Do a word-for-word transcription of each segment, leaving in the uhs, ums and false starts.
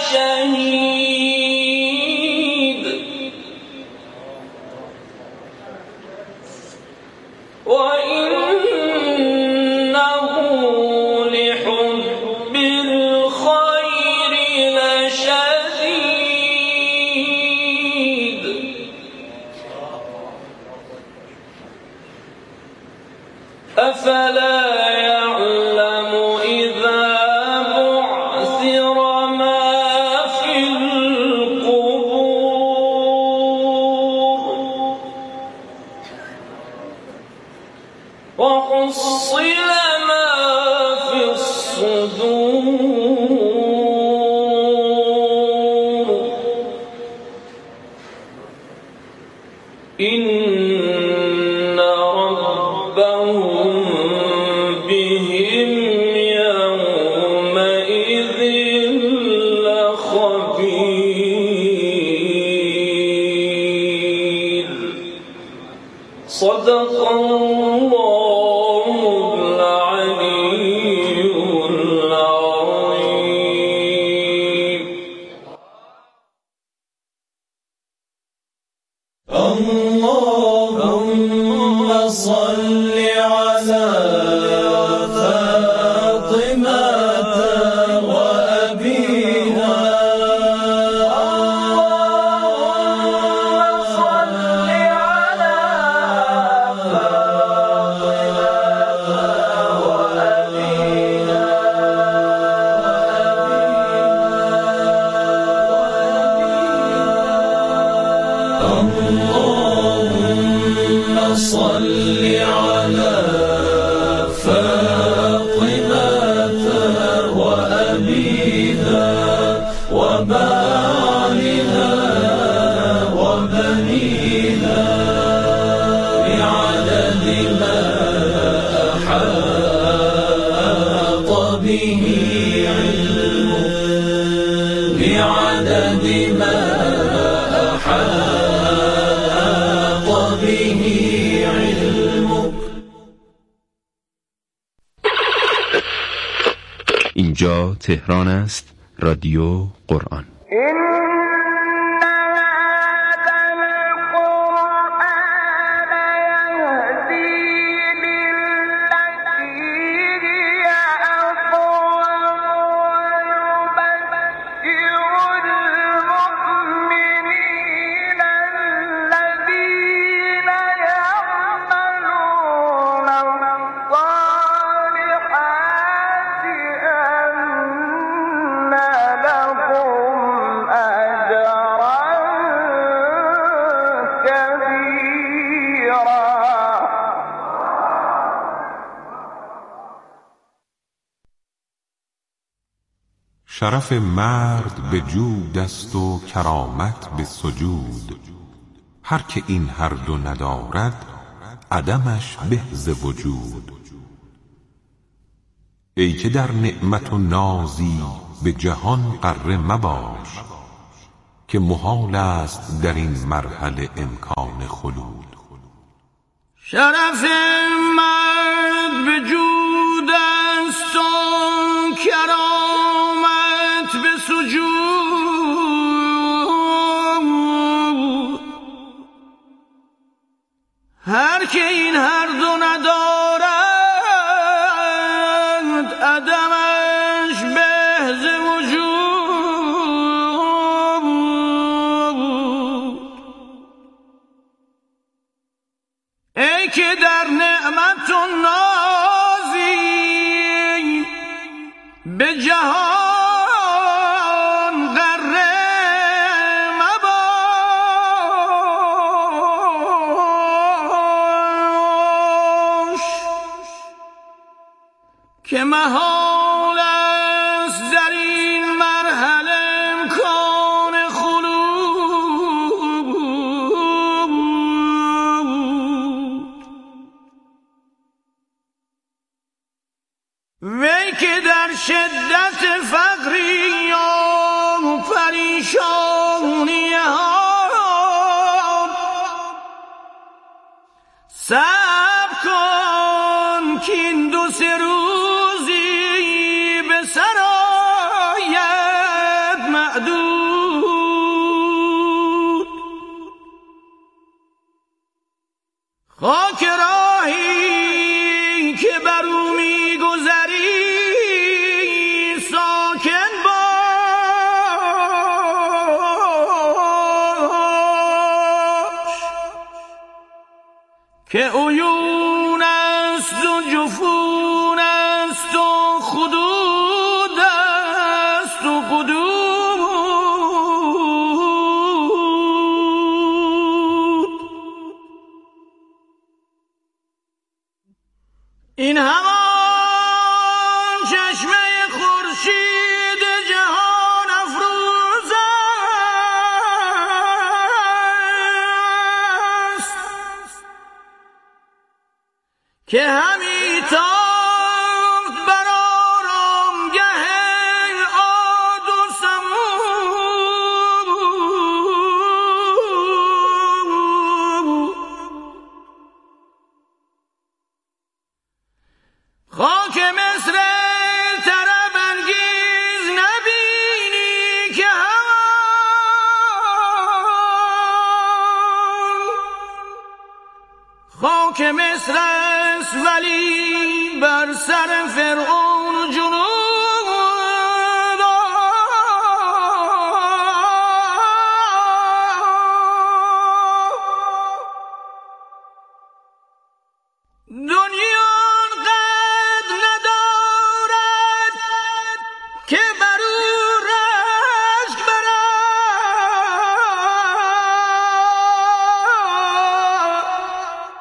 شهید و انه لحب الخیر لشدید افلا يعلم اذا بعثر ما في القبور وحصل ما في الصدور إن ربهم بهم يومئذ لخبير صدق الله العلي العظيم. اللهم صل على فاطمة وأبيها اللهم صل على فاطمة وأبيها اللهم صل على فاطمة وأبيها وبعلها وبنيها بعدد ما أحاط به علمك بعدد ما أحاط به علمك. اینجا تهران است، رادیو قرآن. شرف مرد به جود است و کرامت به سجود، هر که این هر دو ندارد عدمش به ز وجود. ای که در نعمت و نازی به جهان غره مباش، که محال است در این مرحله امکان خلود. شرف مرد به جود است و کرامت به سجود، هر که این هر دو ندارد عدمش به ز وجود. ای که در نعمت و نازی به جهان غره مباش، که محال است در این مرحله امکان خلود. وی که در شدت فقری و پریشانی ها صبر کن که این دو سه روزی به سر آید معذور. معدود. خاک راهی که بر او می‌گذری ساکن باش که عیون است و جفون است و خدود است و قدود. این همان چشمه خورشید جهان افروز است که همی تافت بر آرامگه عاد و ثمود. خاک مصر طرب انگیز نبینی که همان خاک مصر است ولی بر سر فرعون جنود. دنیا آنقدر ندارد که بر او رشک برد.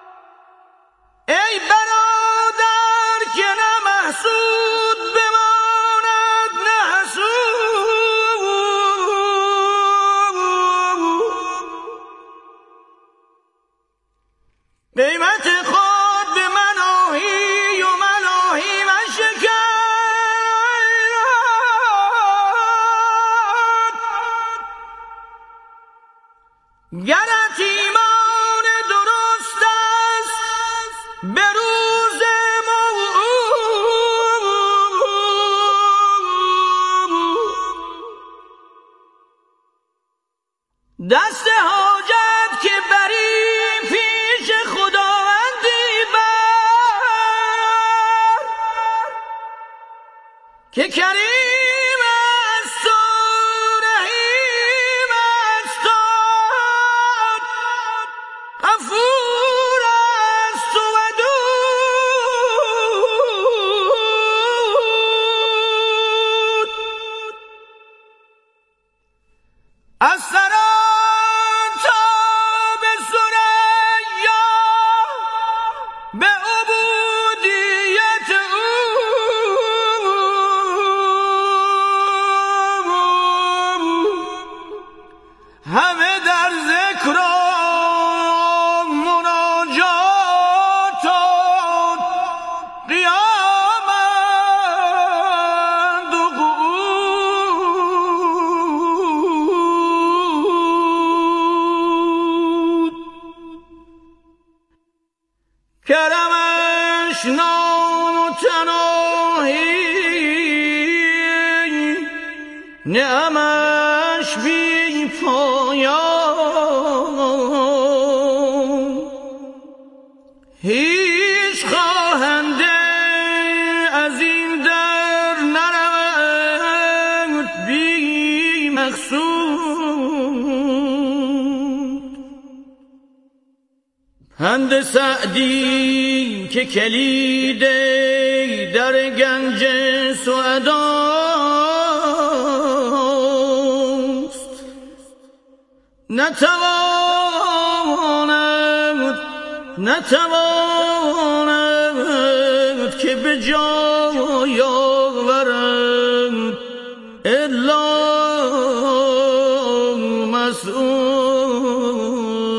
ای برادر که نه محسود بماند نه حسود. قیمت خود به مناهی و ملاهی مشکن. گرت ایمان درست است به روز موعود. دست حاجت که بری پیش خداوندی بر که کریم است و رحیم است و غفور است و ودود. از سران تا به ثریا به عبودیت او همه در ذکر و مناجات و قیامند و قعود. کرمش نامتناهی نعمش بی پایان. هیچ خواهنده از این در نرود بی مقصود. پند سعدی که کلید در گنج سعداست نتواند نتواند که به جای آورند الا مسعود.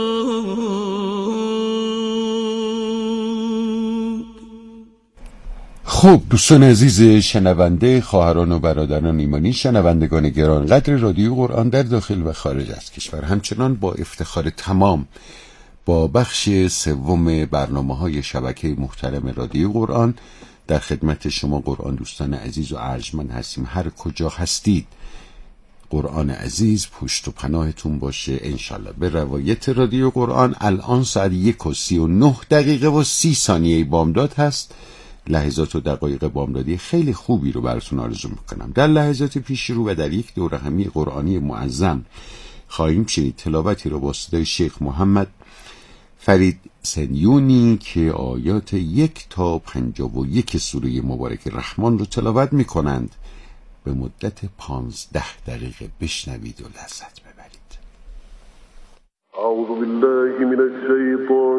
خب دوستان عزیز شنونده، خواهران و برادران ایمانی، شنوندگان گرانقدر رادیو قرآن در داخل و خارج از کشور، همچنان با افتخار تمام با بخش سوم برنامه‌های شبکه محترم رادیو قرآن در خدمت شما قرآن دوستان عزیز و ارجمند هستیم. هر کجا هستید قرآن عزیز پشت و پناهتون باشه انشالله. به روایت رادیو قرآن الان ساعت یک و سی و نه دقیقه و سی ثانیه بامداد هست. لحظات و دقایق بامدادی خیلی خوبی رو براتون آرزو میکنم. در لحظات پیش رو و در یک دوره همی قرآنی معظم خواهیم شنید تلاوتی رو با صدای شیخ محمد فرید سنیونی که آیات یک تا پنجاه و یک سوره مبارک رحمان رو تلاوت میکنند. به مدت پانزده دقیقه بشنوید و لذت ببرید. اعوذ بالله من الشیطان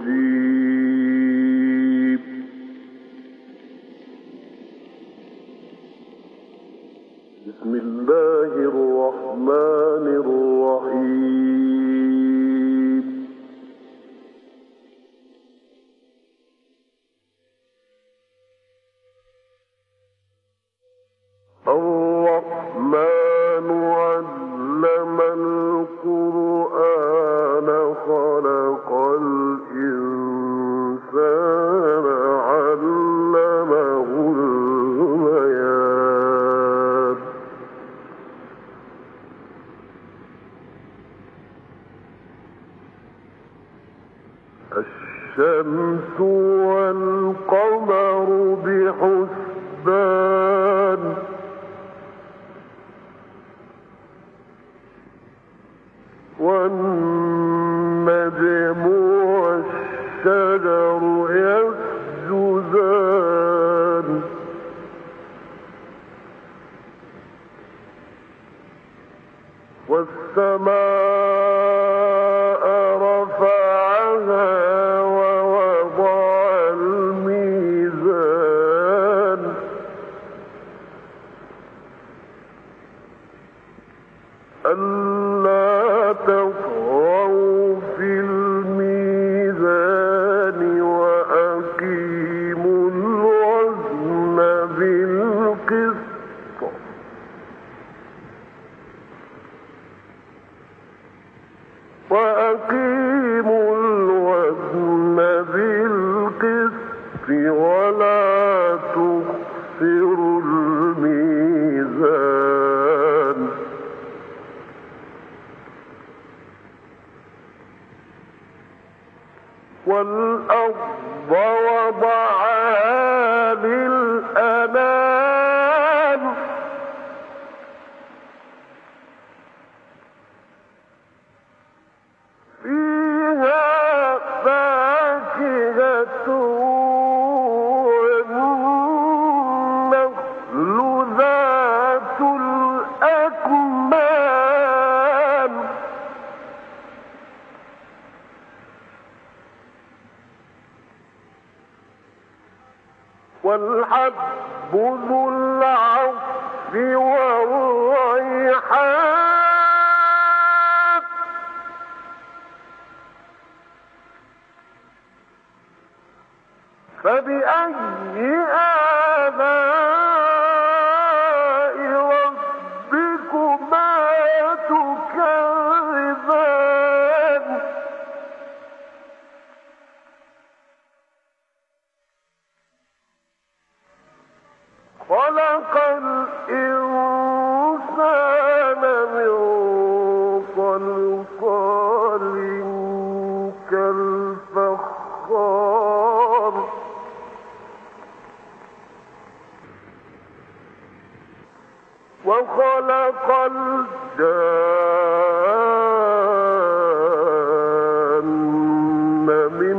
الرجیم. بسم الله الرحمن الرحیم. الرحمن علم القرآن خلق الإنسان علمه البيان. الشمس والقمر بحسبان والنجم والشجر يسجدان والسماء رفعها ووضع الميزان ألا تطغوا في الميزان وأقيموا الوزن بالقسط وأقيموا الوزن بالقسط ولا تخسروا الميزان والأرض وضعها للأنام فيها فاكهة والنخل ذات الأكمام والحب ذو العصف والريحان فبأي آلاء ربكما تكذبان خلق الإنسان من صلصال كالفخار وخلق الجان من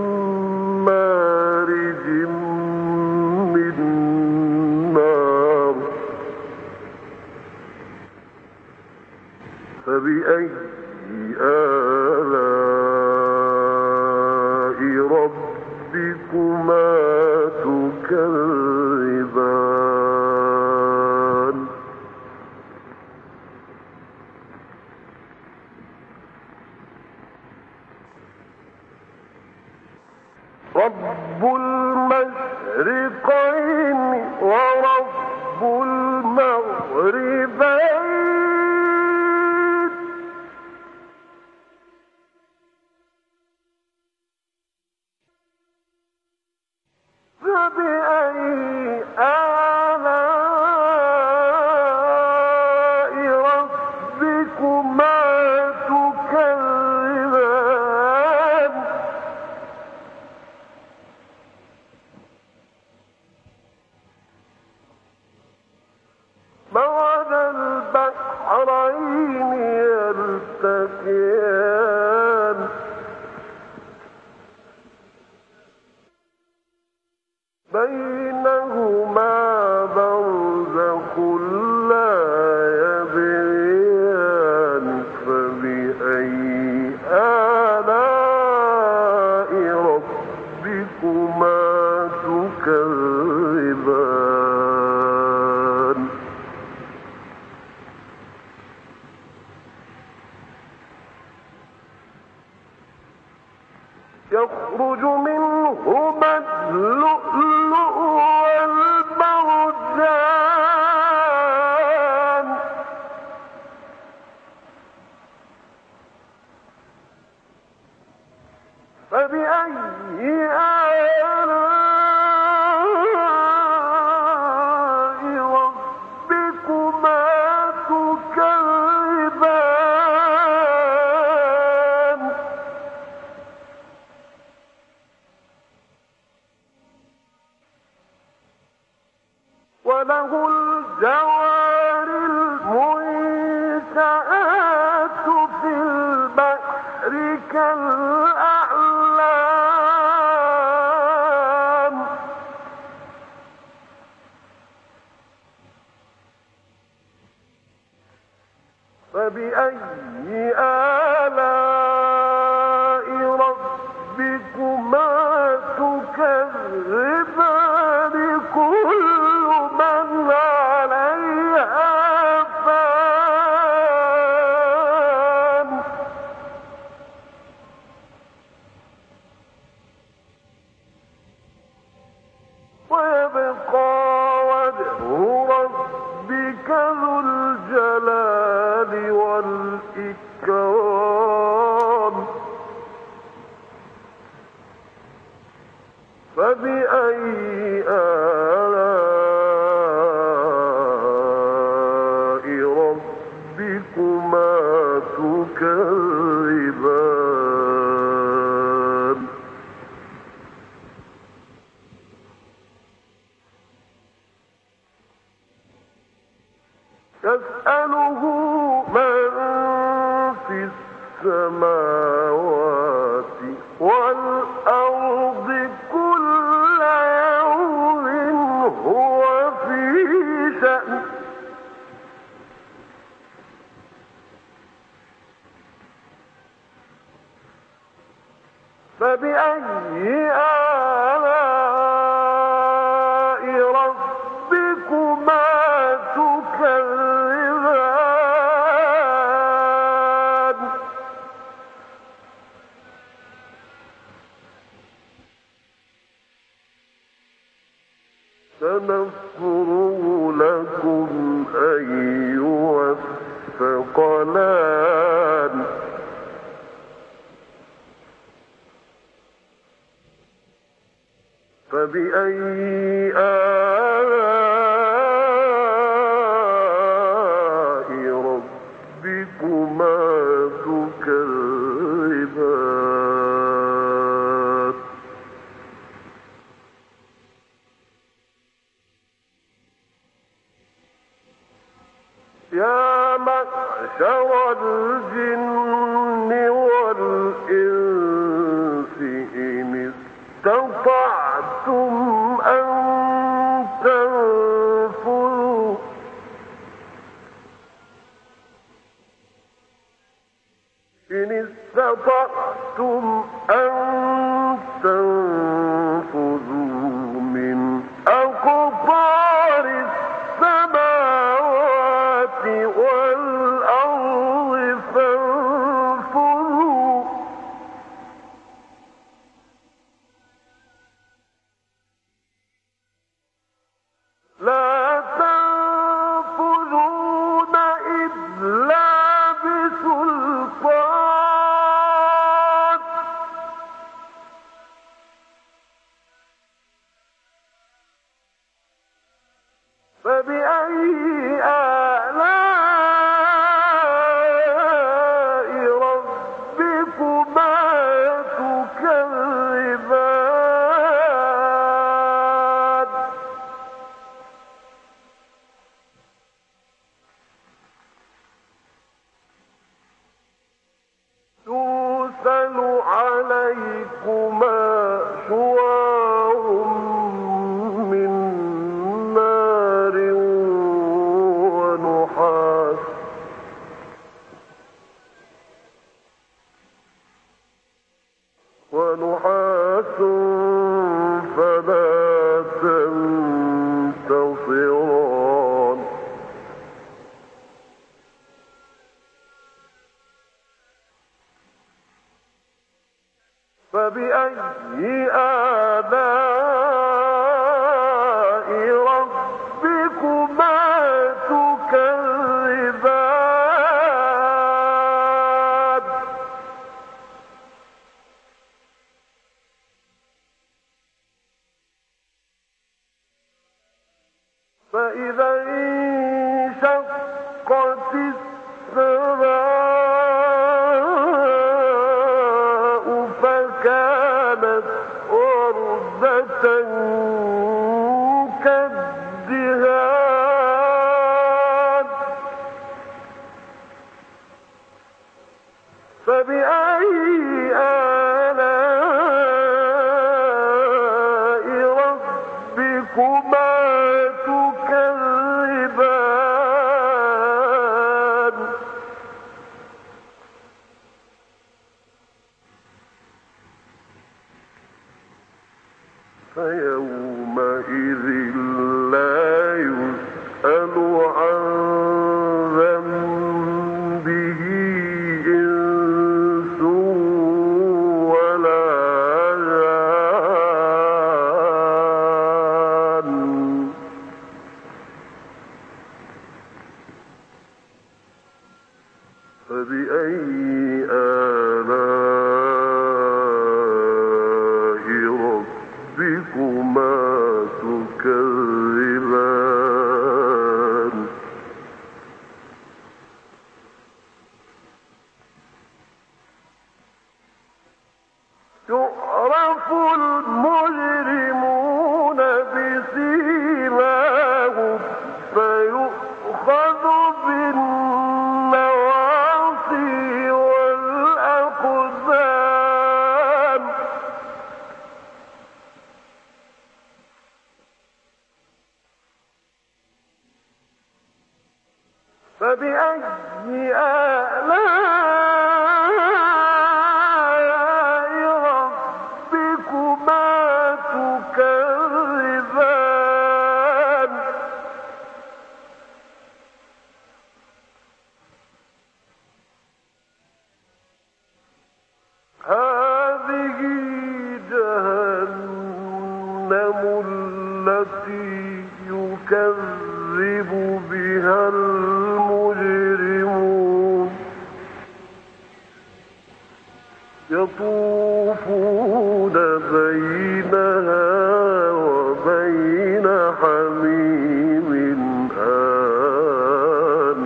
مارج من نار فبأي آلاء ربكما تكذبان رب المشرقين ورب المغربين فبأي آلاء يخرج منهما اللؤلؤ والمرجان فبأي آلاء ربكما تكذبان وله الجوار المنشآت في البحر كالأعلام فبأي آلاء ربكما تكذبان كل من عليها فان ويبقى وجه ربك ذو الجلال والإكرام فبأي آلاء ربكما تكذبان يسأله من في السماوات والأرض كل يوم هو في شأن فبأي آلاء ربكما تكذبان سنفرغ لكم أيها الثقلان فبأي آلاء ربكما تكذبان يا معشر الجن والإنس إن استطعتم أن تنفذوا إن استطعتم أن تنفذوا من أقطار السماوات والأرض فانفذوا لا تنفذون إلا بسلطان فبأي آلاء ربكما تكذبان فإذا انشقت السماء فكانت وردة كالدهان فبأي آلاء ربكما تكذبان فيومئذ لا يسأل عن ذنبه إنس ولا جان فبأي آلاء ربكما تكذبان يعرف المجرمون بسيماهم فيؤخذ بالنواصي والأقدام فبأي آلاء ربكما تكذبان هذه جهنم التي يكذب بها المجرمون يطوفون بينها وبين حميم آن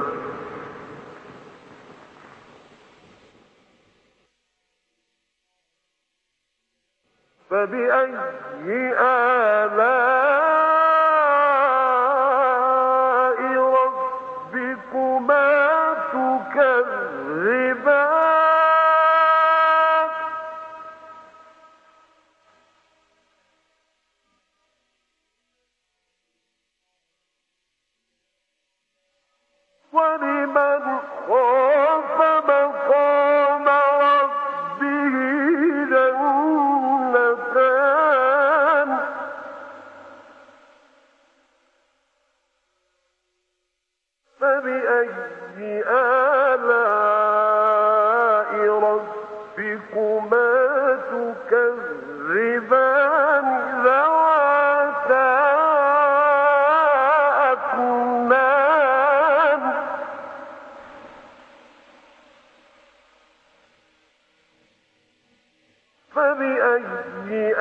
فبأي آلاء ربكما تكذبان ولمن خاف مقام ربه جنتان فبأي آلاء ربكما تكذبان ذواتا أفنان فبأي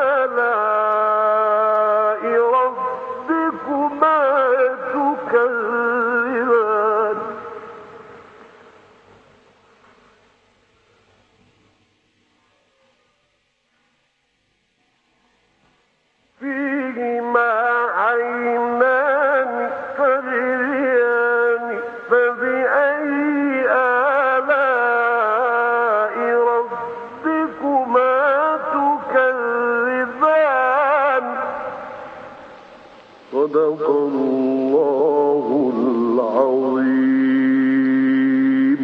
آلاء ربكما تكذبان فيهما عينان تجريان فبأي آلاء ربكما تكذبان صدق الله العظيم.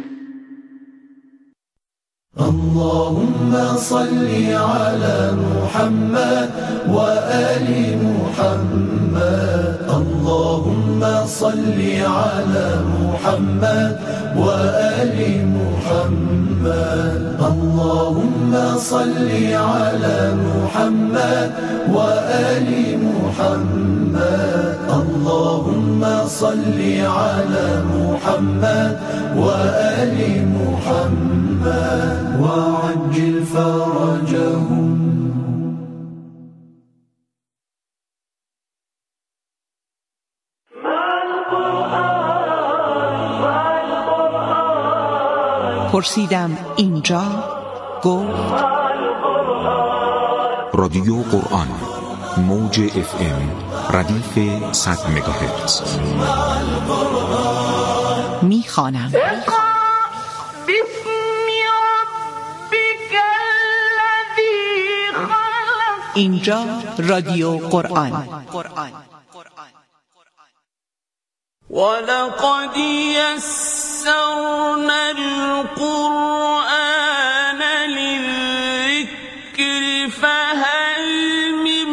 اللهم صل على محمد وآل محمد. اللهم صل على محمد وآل محمد اللهم صل على محمد وآل محمد اللهم صل على محمد وآل محمد وعجل فرجهم. پرسیدم اینجا، گفت رادیو قرآن، موج اف ام ردیف صد مگاهرتز. میخوانم. اینجا رادیو قرآن. ولقد يسرنا القرآن للذكر فهل من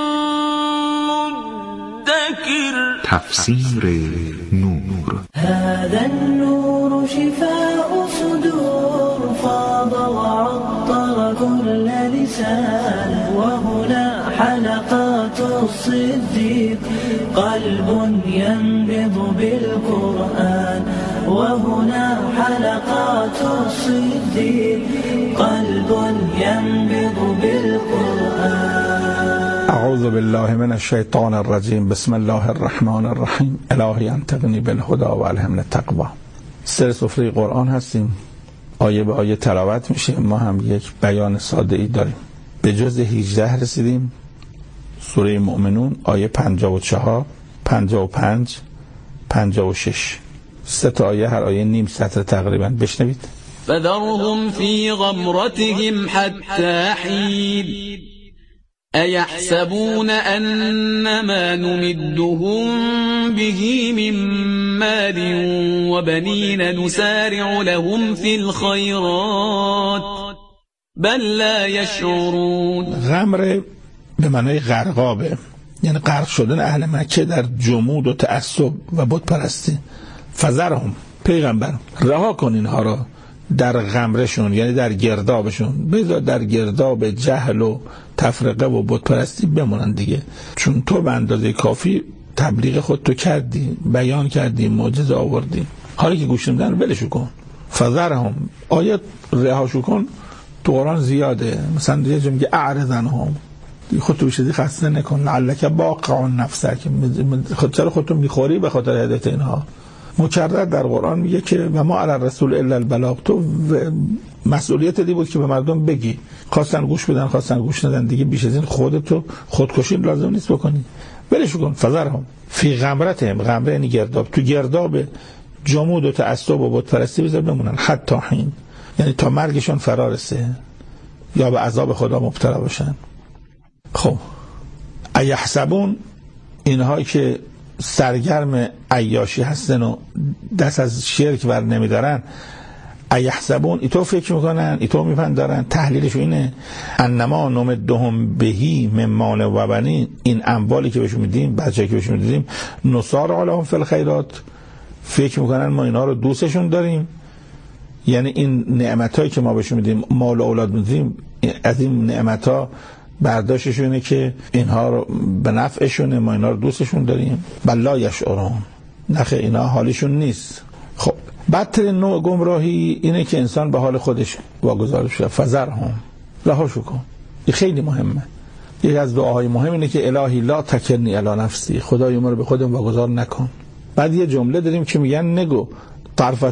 مدكر. تفسیر نور. هذا النور شفاء صدور فاض وعطر كل لسان وهنا حلقات الصديق قلب ينبض بالقرآن وهنا حلقات الصديق قلب ينبض بالقرآن. اعوذ بالله من الشیطان الرجیم. بسم الله الرحمن الرحیم. الهی انطقنی بالهدی و الهمنی التقوی. سر سفره قرآن هستیم، آیه به آیه تلاوت میشه. ما هم یک بیان ساده ای داریم. به جز هجده رسیدیم. سوره مؤمنون آیه پنجاه و چهار، پنجاه و پنج، پنجاه و شش. سه تا آیه، هر آیه نیم سطر تقریبا. بشنوید. فذرهم في غمرتهم حتى حين أيحسبون أنما نمدهم به من مال وبنين نسارع لهم في الخيرات بل لا يشعرون. غمر به معنای غرقابه، یعنی غرق شدن اهل مکه در جمود و تعصب و بت پرستی. فذرهم، پیغمبر رها کن اینها را در غمرشون، یعنی در گردابشون. بذار در گرداب جهل و تفرقه و بت پرستی بمونن دیگه، چون تو به اندازه کافی تبلیغ خودتو کردی، بیان کردی، معجزه آوردی. حالی که گوش نمیدن ولشو کن. فذرهم، آیت رهاشو کن تو قرآن زیاده. مثلا یه جا میگه اعرضنهم، خودتو بشدی خسته نکن. لعلک باقع نفسک، خود سر خودتو میخوری به خاطر هدایت اینها. مکرر در قرآن میگه که و ما علی الرسول الا البلاغ. تو مسئولیت دی بود که به مردم بگی. خواستن گوش بدن، خواستن گوش ندن، دیگه بیش از این خودتو خودکشی لازم نیست بکنی. ولش کن. فذرهم فی غمرتهم، غمره یعنی گرداب، تو گرداب جمود و تعصب و بت پرستی بذار بمونن. حتی حین، یعنی تا مرگشون فرا رسه یا به عذاب خدا مبتلا باشن. خب ایحسبون، اینهایی که سرگرم عیاشی هستن و دست از شرک بر نمیدارن، ایحسبون، ایتو فکر میکنن، ایتو میپندارن، تحلیلشو اینه انما نمدهم بهی من مال و بنین، این اموالی که بهشون میدیم، بچه‌ای که بهشون میدیم، نصار علهم فی الخیرات، فکر میکنن ما اینا رو دوستشون داریم. یعنی این نعمتایی که ما بهشون میدیم، مال و اولاد میدیم، از این نعمتها برداشتشونه که اینها رو به نفعشونه، ما اینا رو دوستشون داریم. بل لا یشعرون، نخه اینا حالشون نیست. خب بدترین نوع گمراهی اینه که انسان به حال خودش واگذار شه. فذرهم، رهاشو کن. این خیلی مهمه. یکی از دعاهای مهم اینه که الهی لا تکلنی الی نفسی، خدای ما رو به خودم واگذار نکن. بعد یه جمله داریم که میگن نگو طرفة